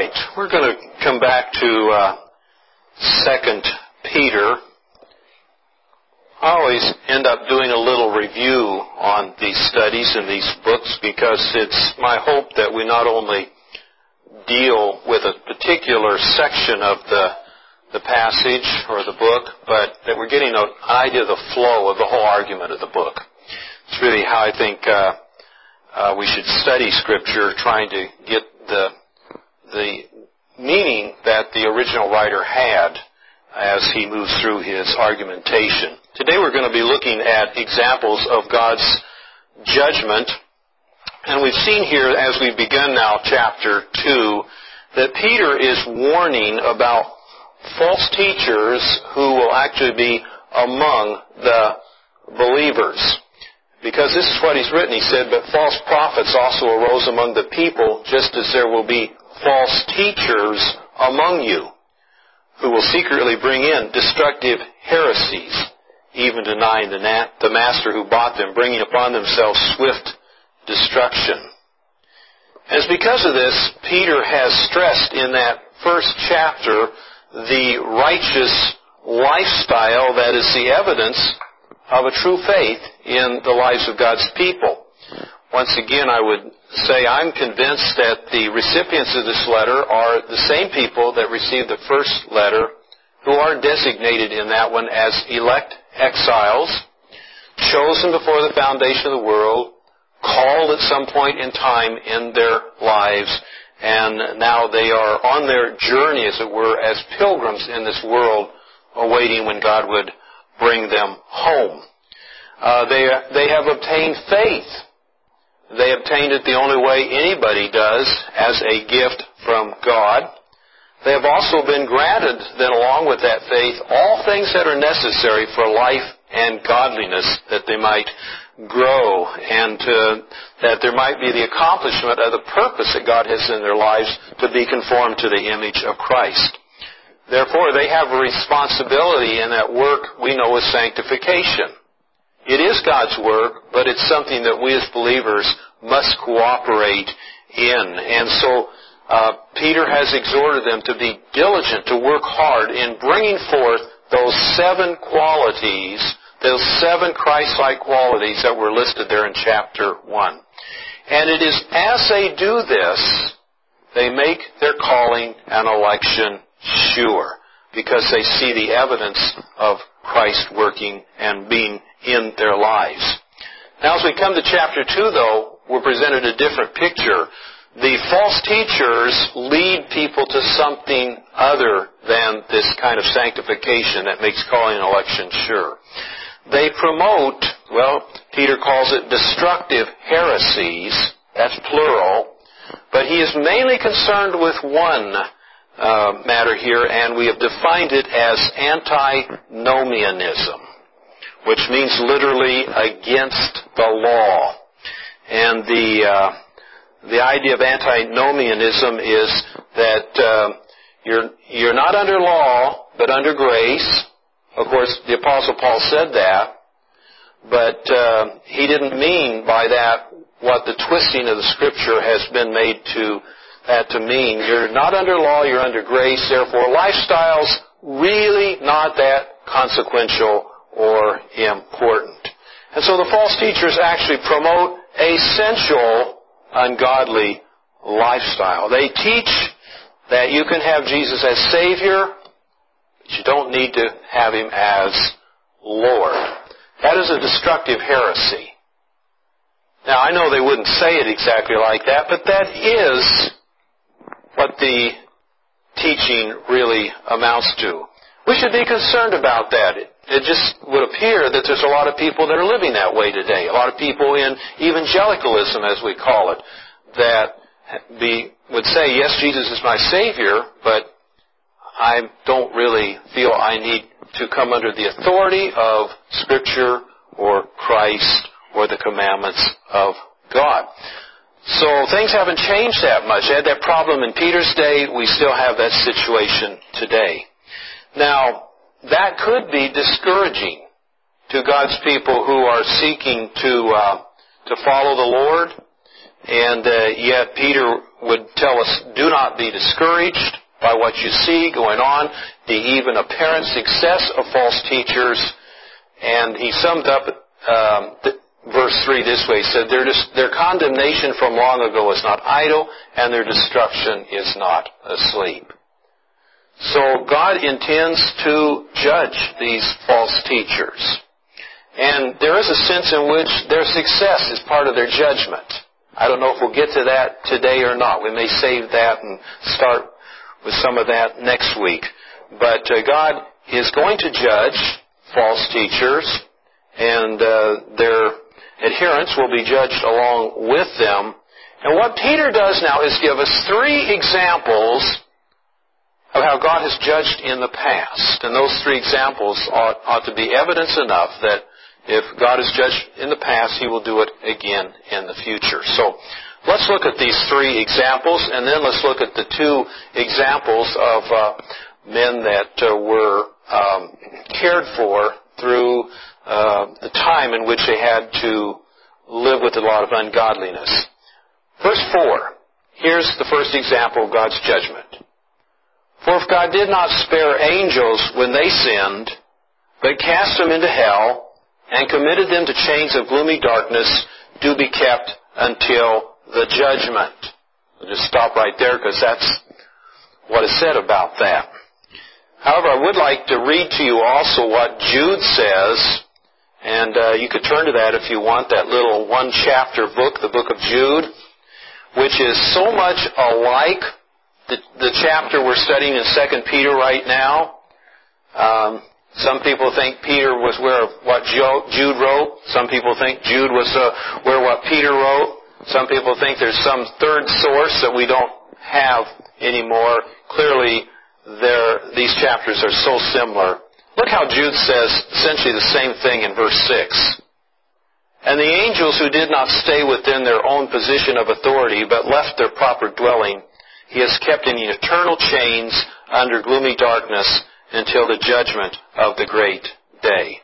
right, we're going to come back to 2 Peter. I always end up doing a little review on these studies and these books because it's my hope that we not only deal with a particular section of the passage or the book, but that we're getting an idea of the flow of the whole argument of the book. It's really how I think we should study Scripture, trying to get the meaning that the original writer had as he moves through his argumentation. Today we're going to be looking at examples of God's judgment. And we've seen here, as we've begun now, chapter 2, that Peter is warning about false teachers who will actually be among the believers. Because this is what he's written. He said, "But false prophets also arose among the people, just as there will be false teachers among you, who will secretly bring in destructive heresies, even denying the master who bought them, bringing upon themselves swift destruction." And it's because of this, Peter has stressed in that first chapter the righteous lifestyle that is the evidence of a true faith in the lives of God's people. Once again, I would say I'm convinced that the recipients of this letter are the same people that received the first letter, who are designated in that one as elect exiles, chosen before the foundation of the world, called at some point in time in their lives, and now they are on their journey, as it were, as pilgrims in this world, awaiting when God would bring them home. They have obtained faith. They obtained it the only way anybody does, as a gift from God. They have also been granted, then along with that faith, all things that are necessary for life and godliness, that they might grow and that there might be the accomplishment of the purpose that God has in their lives to be conformed to the image of Christ. Therefore, they have a responsibility in that work we know as sanctification. It is God's work, but it's something that we as believers must cooperate in. And so Peter has exhorted them to be diligent, to work hard in bringing forth those 7 qualities, those 7 Christ-like qualities that were listed there in chapter 1. And it is as they do this, they make their calling and election sure, because they see the evidence of Christ working and being in their lives. Now, as we come to chapter 2, though, we're presented a different picture. The false teachers lead people to something other than this kind of sanctification that makes calling and election sure. They promote, Peter calls it destructive heresies. That's plural. But he is mainly concerned with one matter here, and we have defined it as antinomianism, which means literally against the law. And the idea of antinomianism is that you're not under law, but under grace. Of course, the Apostle Paul said that, but he didn't mean by that what the twisting of the Scripture has been made to mean. You're not under law, you're under grace, therefore lifestyle's really not that consequential or important. And so the false teachers actually promote a sensual, ungodly lifestyle. They teach that you can have Jesus as Savior, but you don't need to have Him as Lord. That is a destructive heresy. Now, I know they wouldn't say it exactly like that, but that is what the teaching really amounts to. We should be concerned about that. It just would appear that there's a lot of people that are living that way today. A lot of people in evangelicalism, as we call it, that would say, yes, Jesus is my Savior, but I don't really feel I need to come under the authority of Scripture or Christ or the commandments of God. So things haven't changed that much. They had that problem in Peter's day. We still have that situation today. Now, that could be discouraging to God's people who are seeking to follow the Lord. And yet Peter would tell us, do not be discouraged by what you see going on, the even apparent success of false teachers. And he summed up verse 3 this way. He said, their condemnation from long ago is not idle, and their destruction is not asleep. So God intends to judge these false teachers. And there is a sense in which their success is part of their judgment. I don't know if we'll get to that today or not. We may save that and start with some of that next week. But God is going to judge false teachers, and their adherents will be judged along with them. And what Peter does now is give us 3 examples of how God has judged in the past. And those 3 examples ought to be evidence enough that if God has judged in the past, He will do it again in the future. So let's look at these 3 examples, and then let's look at the 2 examples of men that were cared for through the time in which they had to live with a lot of ungodliness. Verse 4. Here's the first example of God's judgment. For if God did not spare angels when they sinned, but cast them into hell, and committed them to chains of gloomy darkness, do be kept until the judgment. I'll just stop right there because that's what is said about that. However, I would like to read to you also what Jude says, and you could turn to that if you want, that little 1-chapter book, the book of Jude, which is so much alike the chapter we're studying in 2 Peter right now. Some people think Peter was where what Jude wrote. Some people think Jude was where what Peter wrote. Some people think there's some third source that we don't have anymore. Clearly, these chapters are so similar. Look how Jude says essentially the same thing in verse 6. And the angels who did not stay within their own position of authority, but left their proper dwelling, He has kept in eternal chains under gloomy darkness until the judgment of the great day.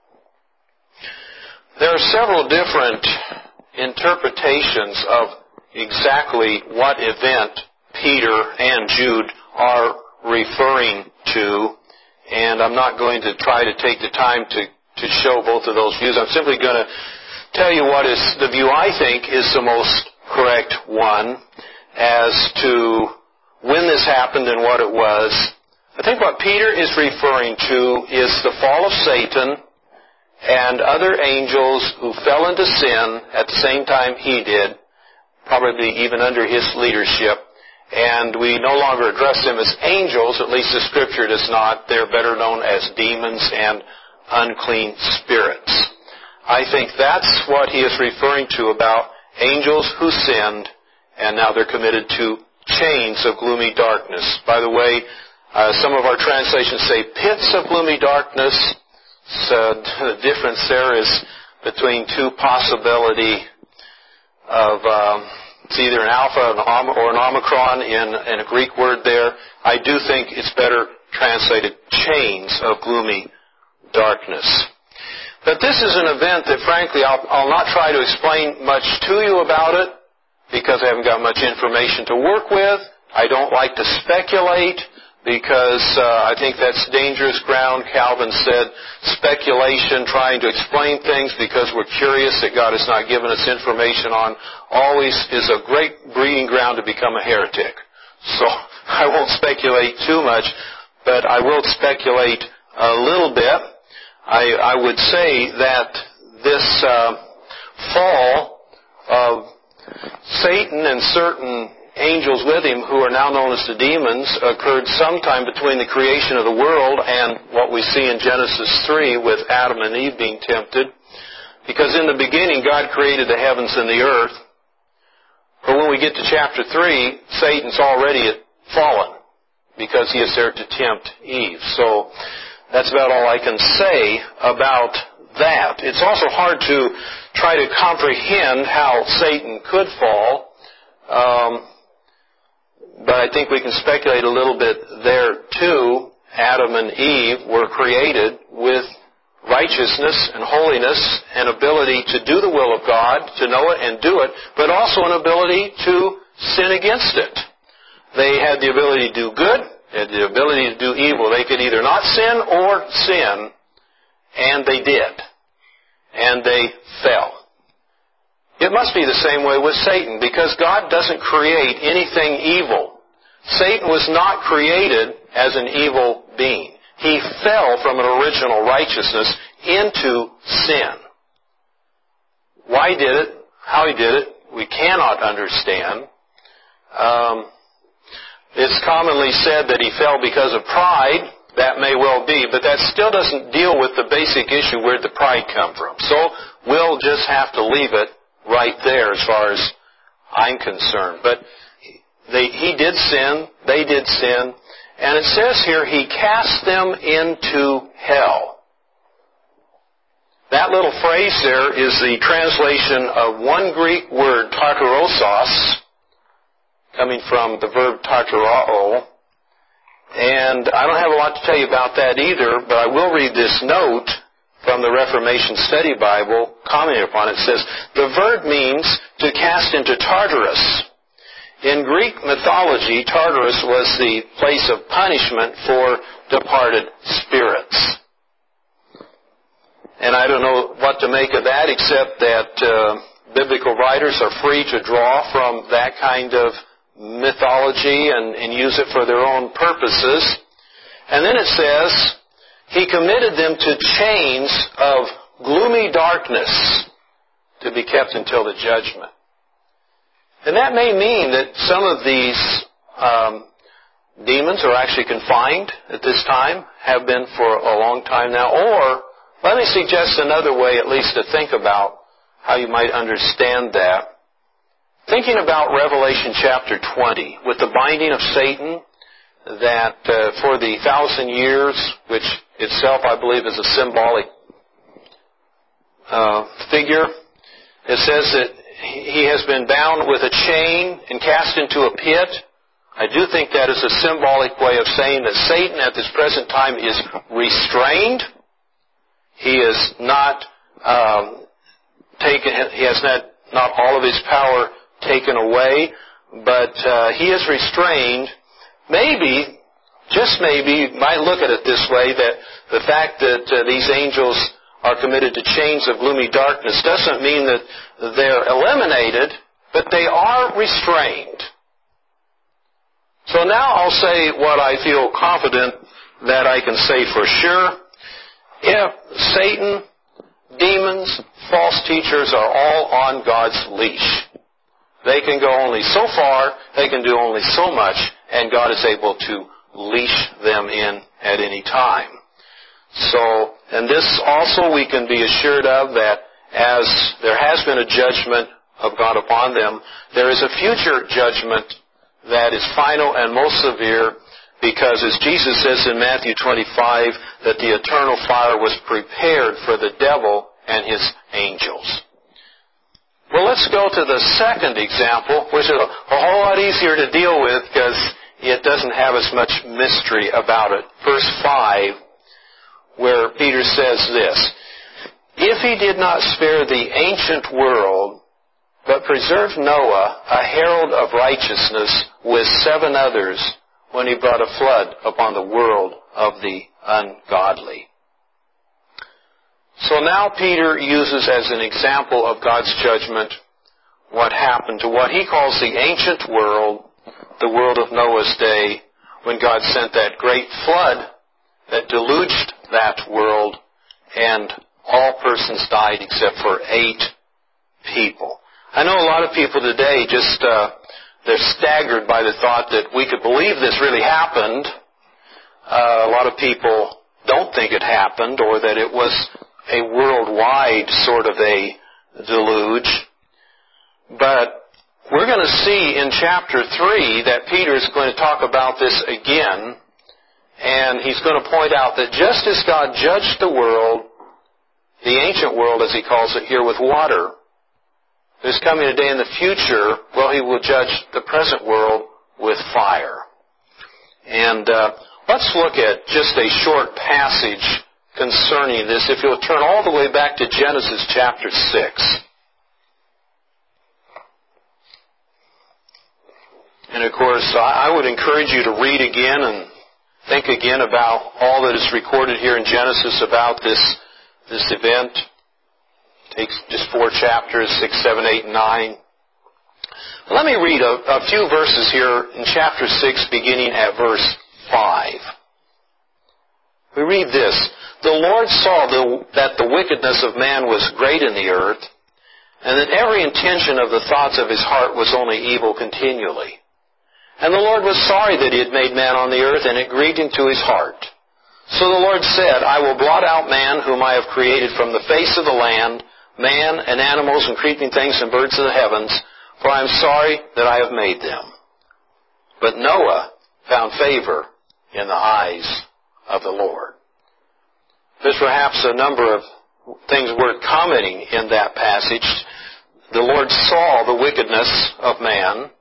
There are several different interpretations of exactly what event Peter and Jude are referring to, and I'm not going to try to take the time to show both of those views. I'm simply going to tell you what is the view I think is the most correct one as to when this happened and what it was. I think what Peter is referring to is the fall of Satan and other angels who fell into sin at the same time he did, probably even under his leadership. And we no longer address them as angels, at least the Scripture does not. They're better known as demons and unclean spirits. I think that's what he is referring to about angels who sinned, and now they're committed to chains of gloomy darkness. By the way, some of our translations say pits of gloomy darkness. So the difference there is between 2 possibility of it's either an alpha or an omicron in a Greek word there. I do think it's better translated chains of gloomy darkness. But this is an event that, frankly, I'll not try to explain much to you about it because I haven't got much information to work with. I don't like to speculate because I think that's dangerous ground. Calvin said speculation, trying to explain things because we're curious that God has not given us information on, always is a great breeding ground to become a heretic. So I won't speculate too much, but I will speculate a little bit. I would say that this fall of Satan and certain angels with him, who are now known as the demons, occurred sometime between the creation of the world and what we see in Genesis 3 with Adam and Eve being tempted. Because in the beginning, God created the heavens and the earth. But when we get to chapter 3, Satan's already fallen because he is there to tempt Eve. So that's about all I can say about that. It's also hard to try to comprehend how Satan could fall. But I think we can speculate a little bit there too. Adam and Eve were created with righteousness and holiness and ability to do the will of God, to know it and do it, but also an ability to sin against it. They had the ability to do good, they had the ability to do evil. They could either not sin or sin, and they did. And they fell. It must be the same way with Satan, because God doesn't create anything evil. Satan was not created as an evil being. He fell from an original righteousness into sin. Why he did it, how he did it, we cannot understand. It's commonly said that he fell because of pride. That may well be, but that still doesn't deal with the basic issue, where did the pride come from. So we'll just have to leave it right there as far as I'm concerned. But he did sin, they did sin, and it says here, he cast them into hell. That little phrase there is the translation of one Greek word, tartarosos, coming from the verb tartarao. And I don't have a lot to tell you about that either, but I will read this note from the Reformation Study Bible, commenting upon it. It says, the verb means to cast into Tartarus. In Greek mythology, Tartarus was the place of punishment for departed spirits. And I don't know what to make of that, except that biblical writers are free to draw from that kind of mythology and use it for their own purposes. And then it says, he committed them to chains of gloomy darkness to be kept until the judgment. And that may mean that some of these demons are actually confined at this time, have been for a long time now. Or, let me suggest another way at least to think about how you might understand that. Thinking about Revelation chapter 20, with the binding of Satan, that for the 1,000 years, which itself I believe is a symbolic figure, it says that he has been bound with a chain and cast into a pit. I do think that is a symbolic way of saying that Satan at this present time is restrained. He is not he has not all of his power taken away, but he is restrained. Maybe, just maybe, you might look at it this way, that the fact that these angels are committed to chains of gloomy darkness doesn't mean that they're eliminated, but they are restrained. So now I'll say what I feel confident that I can say for sure. If Satan, demons, false teachers are all on God's leash. They can go only so far, they can do only so much, and God is able to leash them in at any time. So, and this also we can be assured of, that as there has been a judgment of God upon them, there is a future judgment that is final and most severe, because as Jesus says in Matthew 25, that the eternal fire was prepared for the devil and his angels. Well, let's go to the second example, which is a whole lot easier to deal with because it doesn't have as much mystery about it. Verse 5, where Peter says this, if he did not spare the ancient world, but preserved Noah, a herald of righteousness, with 7 others, when he brought a flood upon the world of the ungodly. So now Peter uses as an example of God's judgment what happened to what he calls the ancient world, the world of Noah's day, when God sent that great flood that deluged that world, and all persons died except for 8 people. I know a lot of people today just, they're staggered by the thought that we could believe this really happened. A lot of people don't think it happened, or that it was a worldwide sort of a deluge. But we're going to see in chapter 3 that Peter is going to talk about this again, and he's going to point out that just as God judged the world, the ancient world as he calls it here, with water, there's coming a day in the future, well, he will judge the present world with fire. And let's look at just a short passage concerning this. If you'll turn all the way back to Genesis chapter 6. And of course, I would encourage you to read again and think again about all that is recorded here in Genesis about this event. It takes just 4 chapters, 6, 7, 8, and 9. Let me read a few verses here in chapter 6, beginning at verse 5. We read this: "The Lord saw that the wickedness of man was great in the earth, and that every intention of the thoughts of his heart was only evil continually. And the Lord was sorry that he had made man on the earth, and it grieved him to his heart. So the Lord said, I will blot out man whom I have created from the face of the land, man and animals and creeping things and birds of the heavens, for I am sorry that I have made them. But Noah found favor in the eyes of the Lord." There's perhaps a number of things worth commenting in that passage. The Lord saw the wickedness of man.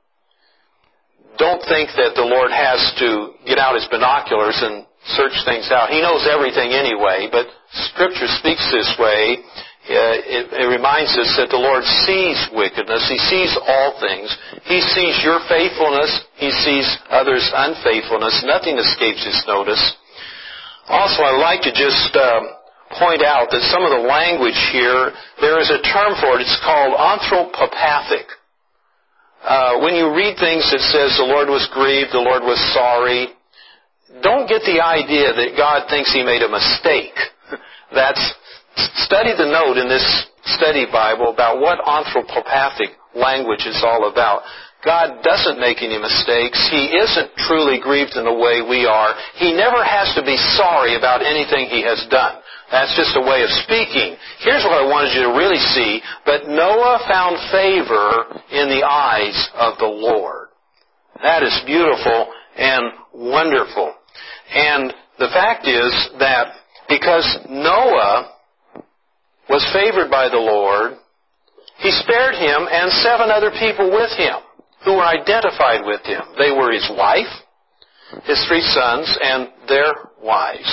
Don't think that the Lord has to get out his binoculars and search things out. He knows everything anyway, but Scripture speaks this way. It reminds us that the Lord sees wickedness. He sees all things. He sees your faithfulness. He sees others' unfaithfulness. Nothing escapes his notice. Also, I'd like to just point out that some of the language here, there is a term for it. It's called anthropopathic. When you read things that says the Lord was grieved, the Lord was sorry, don't get the idea that God thinks he made a mistake. Study the note in this study Bible about what anthropopathic language is all about. God doesn't make any mistakes. He isn't truly grieved in the way we are. He never has to be sorry about anything he has done. That's just a way of speaking. Here's what I wanted you to really see. But Noah found favor in the eyes of the Lord. That is beautiful and wonderful. And the fact is that because Noah was favored by the Lord, he spared him and 7 other people with him who were identified with him. They were his wife, his 3 sons, and their wives.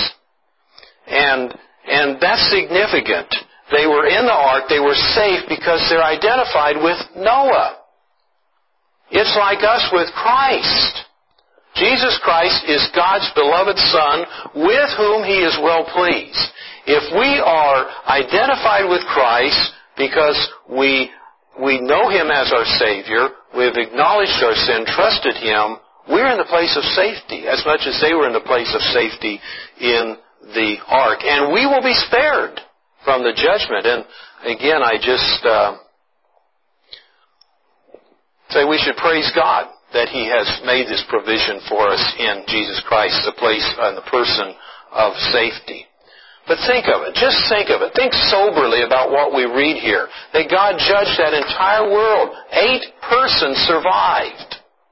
And that's significant. They were in the ark, they were safe because they're identified with Noah. It's like us with Christ. Jesus Christ is God's beloved Son with whom he is well pleased. If we are identified with Christ because we know him as our Savior, we have acknowledged our sin, trusted him, we're in the place of safety as much as they were in the place of safety in the ark. And we will be spared from the judgment. And again, I just say we should praise God that he has made this provision for us in Jesus Christ, the place and the person of safety. But think of it. Just think of it. Think soberly about what we read here. That God judged that entire world. 8 persons survived.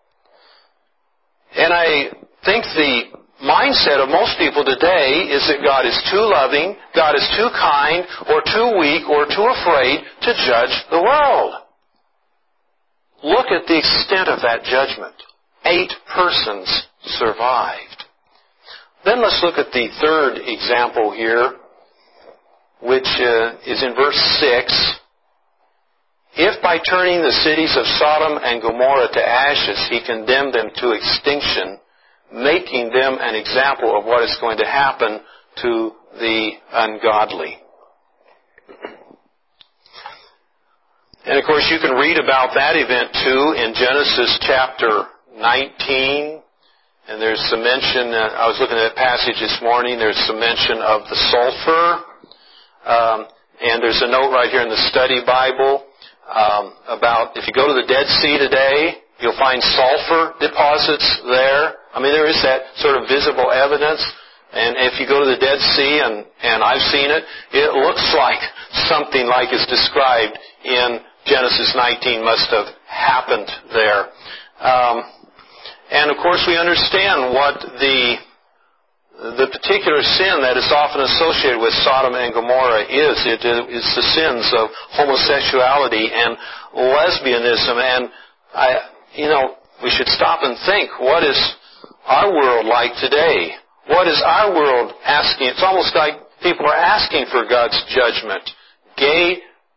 And I think the mindset of most people today is that God is too loving, God is too kind, or too weak, or too afraid to judge the world. Look at the extent of that judgment. 8 persons survived. Then let's look at the third example here, which is in verse 6. If by turning the cities of Sodom and Gomorrah to ashes, he condemned them to extinction, making them an example of what is going to happen to the ungodly. And of course, you can read about that event too in Genesis chapter 19. And there's some mention, I was looking at that passage this morning, there's some mention of the sulfur. And there's a note right here in the study Bible about if you go to the Dead Sea today, you'll find sulfur deposits there. I mean, there is that sort of visible evidence. And if you go to the Dead Sea, and I've seen it, it looks like something like is described in Genesis 19 must have happened there. And of course we understand what the particular sin that is often associated with Sodom and Gomorrah is. It is the sins of homosexuality and lesbianism. And we should stop and think, what is our world like today? What is our world asking? It's almost like people are asking for God's judgment.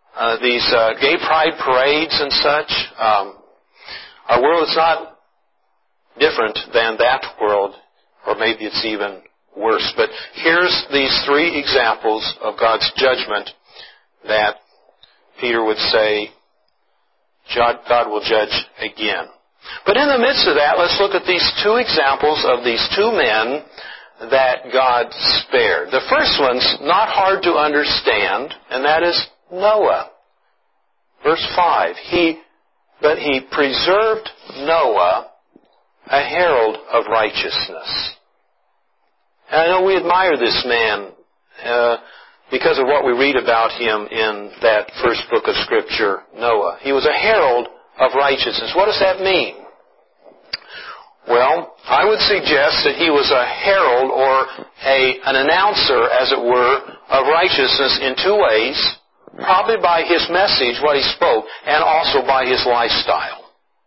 These gay pride parades and such. Our world is not different than that world, or maybe it's even worse. But here's these three examples of God's judgment that Peter would say God will judge again. But in the midst of that, let's look at these two examples of these two men that God spared. The first one's not hard to understand, and that is Noah. Verse 5, But he preserved Noah, a herald of righteousness. And I know we admire this man because of what we read about him in that first book of Scripture, Noah. He was a herald of righteousness. What does that mean? Well, I would suggest that he was a herald or an announcer, as it were, of righteousness in two ways. Probably by his message, what he spoke, and also by his lifestyle.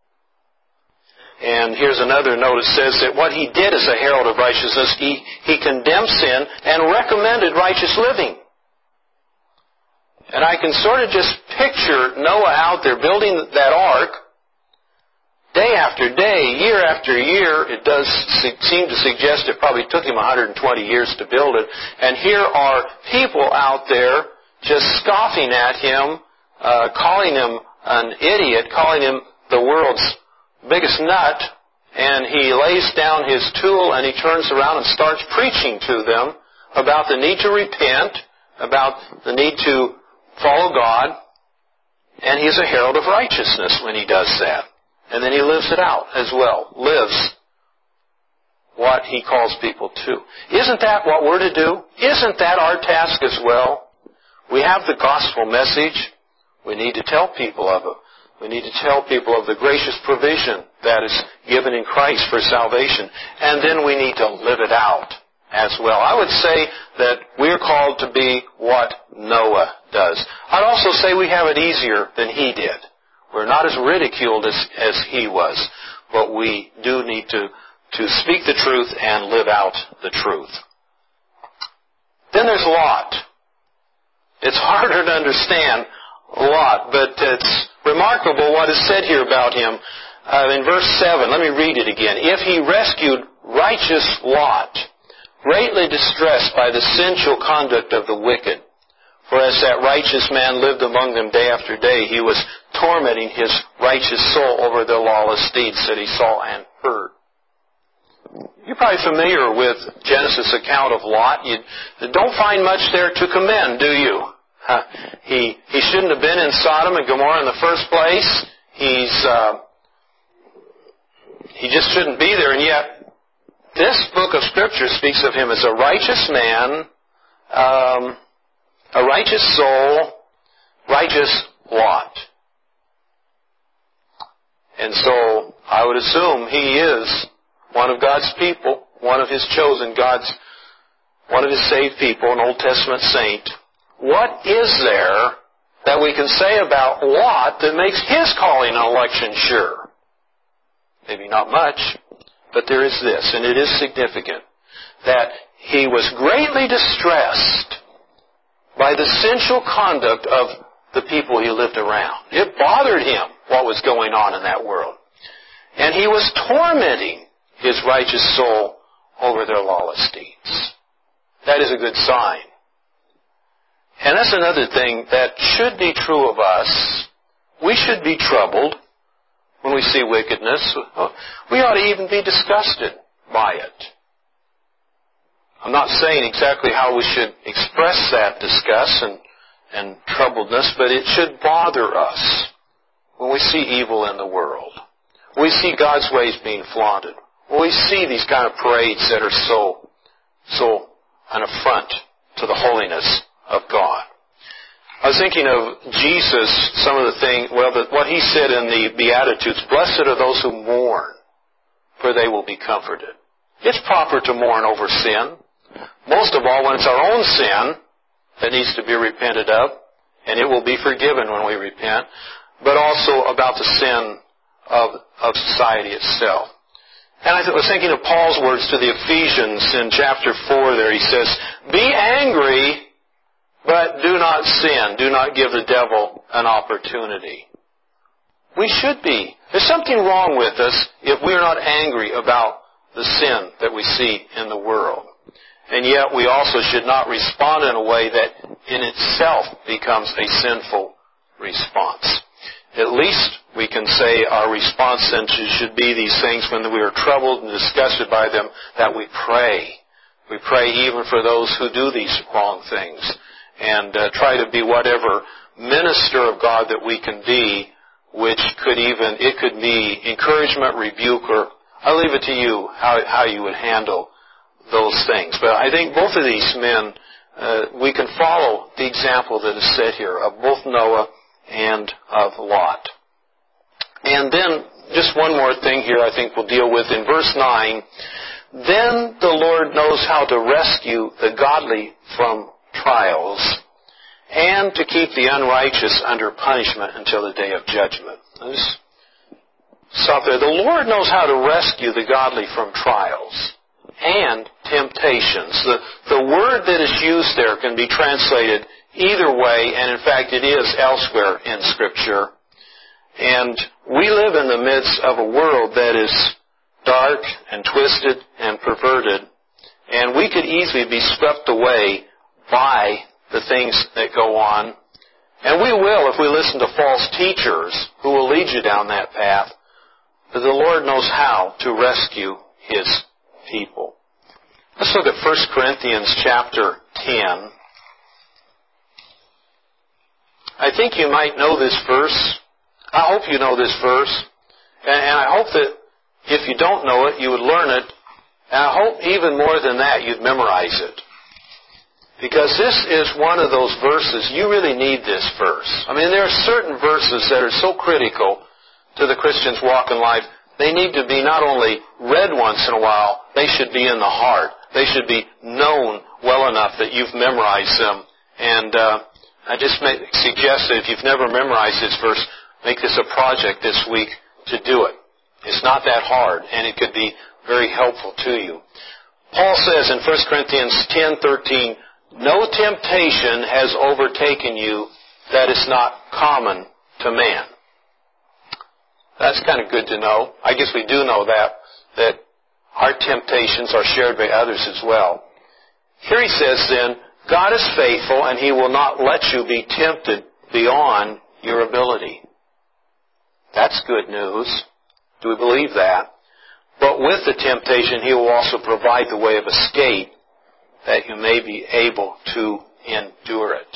And here's another note. It says that what he did as a herald of righteousness, he condemned sin and recommended righteous living. And I can sort of just picture Noah out there building that ark, day after day, year after year. It does seem to suggest it probably took him 120 years to build it. And here are people out there just scoffing at him, calling him an idiot, calling him the world's biggest nut, and he lays down his tool and he turns around and starts preaching to them about the need to repent, about the need to follow God, and he's a herald of righteousness when he does that. And then he lives it out as well, lives what he calls people to. Isn't that what we're to do? Isn't that our task as well? We have the gospel message. We need to tell people of it. We need to tell people of the gracious provision that is given in Christ for salvation. And then we need to live it out as well. I would say that we're called to be what Noah does. I'd also say we have it easier than he did. We're not as ridiculed as he was. But we do need to speak the truth and live out the truth. Then there's Lot. It's harder to understand Lot, but it's remarkable what is said here about him. In verse 7, let me read it again. If he rescued righteous Lot, greatly distressed by the sensual conduct of the wicked, for as that righteous man lived among them day after day, he was tormenting his righteous soul over their lawless deeds that he saw and heard. You're probably familiar with Genesis' account of Lot. You don't find much there to commend, do you? He shouldn't have been in Sodom and Gomorrah in the first place. He just shouldn't be there. And yet, this book of Scripture speaks of him as a righteous man, a righteous soul, righteous Lot. And so, I would assume he is one of God's people, one of His chosen, one of His saved people, an Old Testament saint. What is there that we can say about Lot that makes his calling and election sure? Maybe not much, but there is this, and it is significant, that he was greatly distressed by the sensual conduct of the people he lived around. It bothered him what was going on in that world. And he was tormenting his righteous soul over their lawless deeds. That is a good sign. And that's another thing that should be true of us. We should be troubled when we see wickedness. We ought to even be disgusted by it. I'm not saying exactly how we should express that disgust and troubledness, but it should bother us when we see evil in the world. When we see God's ways being flaunted. When we see these kind of parades that are so an affront to the holiness of God. I was thinking of Jesus, some of the things, what He said in the Beatitudes, blessed are those who mourn, for they will be comforted. It's proper to mourn over sin. Most of all when it's our own sin that needs to be repented of, and it will be forgiven when we repent, but also about the sin of society itself. And I was thinking of Paul's words to the Ephesians in chapter 4 there. He says, be angry, but do not sin. Do not give the devil an opportunity. We should be. There's something wrong with us if we're not angry about the sin that we see in the world. And yet we also should not respond in a way that in itself becomes a sinful response. At least we can say our response then should be these things when we are troubled and disgusted by them, that we pray. We pray even for those who do these wrong things, and try to be whatever minister of God that we can be, which could be encouragement, rebuke, or I'll leave it to you how you would handle those things. But I think both of these men, we can follow the example that is set here of both Noah and of Lot. And then, just one more thing here I think we'll deal with in verse 9. Then the Lord knows how to rescue the godly from trials and to keep the unrighteous under punishment until the day of judgment. Let's stop there. The Lord knows how to rescue the godly from trials and temptations. The word that is used there can be translated either way, and in fact it is elsewhere in Scripture. And we live in the midst of a world that is dark and twisted and perverted, and we could easily be swept away by the things that go on. And we will if we listen to false teachers who will lead you down that path. But the Lord knows how to rescue His people. Let's look at 1 Corinthians chapter 10. I think you might know this verse. I hope you know this verse. And I hope that if you don't know it, you would learn it. And I hope even more than that, you'd memorize it. Because this is one of those verses, you really need this verse. I mean, there are certain verses that are so critical to the Christian's walk in life. They need to be not only read once in a while, they should be in the heart. They should be known well enough that you've memorized them. And I just suggest that if you've never memorized this verse, make this a project this week to do it. It's not that hard, and it could be very helpful to you. Paul says in 1 Corinthians 10:13, "No temptation has overtaken you that is not common to man." That's kind of good to know. I guess we do know that our temptations are shared by others as well. Here he says then, God is faithful and He will not let you be tempted beyond your ability. That's good news. Do we believe that? But with the temptation, He will also provide the way of escape that you may be able to endure it.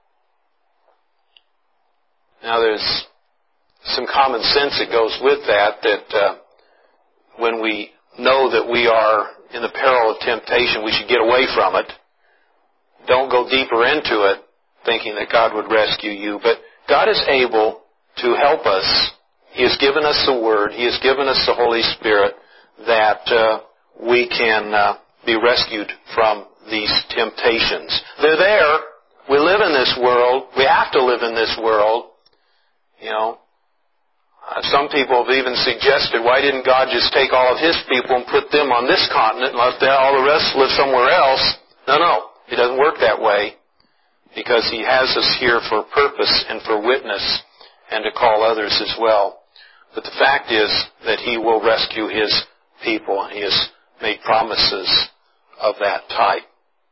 Now there's some common sense that goes with that when we know that we are in the peril of temptation, we should get away from it. Don't go deeper into it thinking that God would rescue you. But God is able to help us. He has given us the Word. He has given us the Holy Spirit that we can be rescued from these temptations. They're there. We live in this world. We have to live in this world. You know, some people have even suggested, why didn't God just take all of His people and put them on this continent and let all the rest live somewhere else? No. It doesn't work that way, because He has us here for purpose and for witness and to call others as well. But the fact is that He will rescue His people. He has made promises of that type.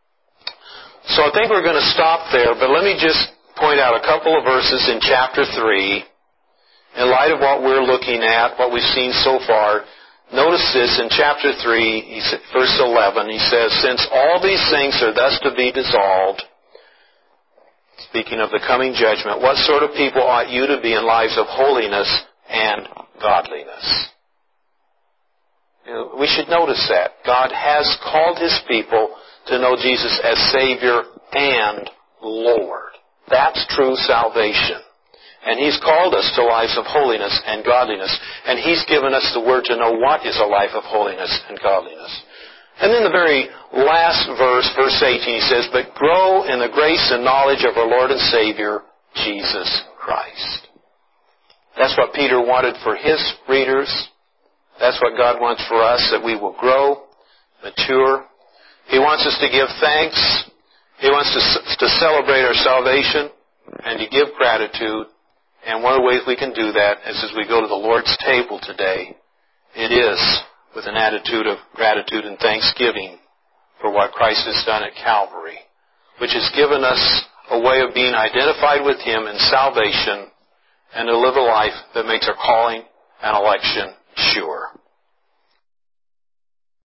So I think we're going to stop there, but let me just point out a couple of verses in chapter 3. In light of what we're looking at, what we've seen so far, notice this in chapter 3, verse 11, he says, "Since all these things are thus to be dissolved," speaking of the coming judgment, "what sort of people ought you to be in lives of holiness and godliness?" You know, we should notice that. God has called His people to know Jesus as Savior and Lord. That's true salvation. And He's called us to lives of holiness and godliness. And He's given us the Word to know what is a life of holiness and godliness. And then the very last verse, verse 18, he says, "But grow in the grace and knowledge of our Lord and Savior, Jesus Christ." That's what Peter wanted for his readers. That's what God wants for us, that we will grow, mature. He wants us to give thanks. He wants us to celebrate our salvation and to give gratitude And one of the ways we can do that is as we go to the Lord's table today, it is with an attitude of gratitude and thanksgiving for what Christ has done at Calvary, which has given us a way of being identified with Him in salvation and to live a life that makes our calling and election sure.